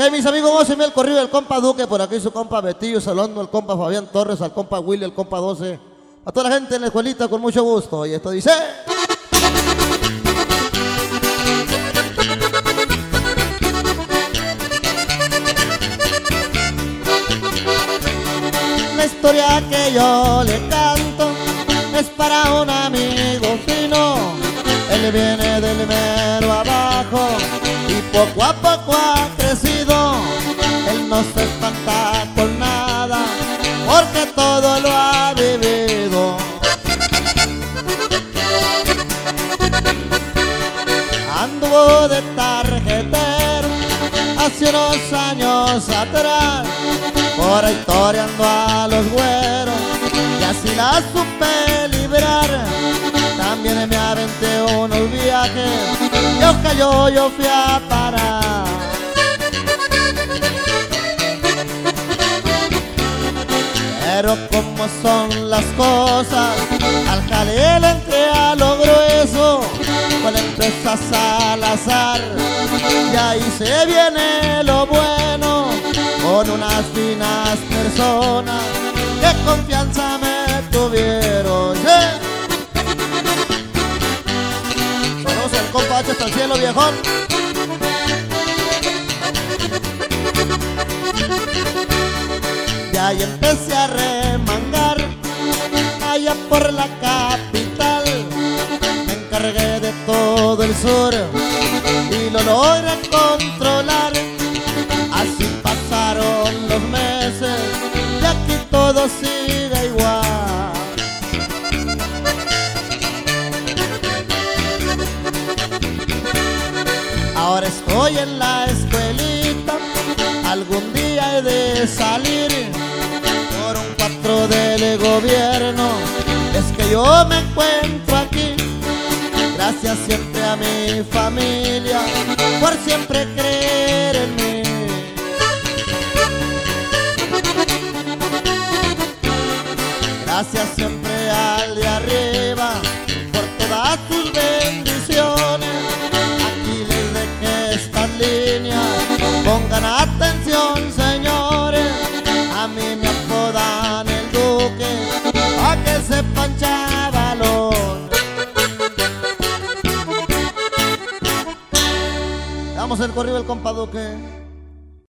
Que mis amigos, vamos a enviar el corrido del compa Duque, por aquí su compa Betillo Salondo, el compa Fabián Torres, al compa Willy, el compa 12. A toda la gente en la escuelita con mucho gusto. Y esto dice... La historia que yo le canto es para un amigo fino. Él viene del mero abajo y poco a poco ha crecido. Él no se espanta con nada porque todo lo ha vivido. Anduvo de tarjetero hace unos años atrás, por ahí toreando a los güeros, y así la supe librar. También me aventé unos viajes y ojalá yo fui a parar. Pero como son las cosas, al jale le entré a lo grueso, con la empresa Salazar, y ahí se viene lo bueno, con unas finas personas que confianza me tuvieron. Saludos al compa H hasta el cielo, viejón. Y ahí empecé a remangar allá por la capital. Me encargué de todo el sur y lo logré controlar. Así pasaron los meses y aquí todo sigue igual. Ahora estoy en la escuelita, algún día he de salir por un 4 del gobierno. Es que yo me encuentro aquí, gracias siempre a mi familia por siempre creer en mí. Gracias siempre al de arriba por todas sus bendiciones. Aquí les dejé estas líneas, pongan atención señores. A mí me apodan el Duque, pa' que sepan chavalón. Damos el corrido del compa Duque.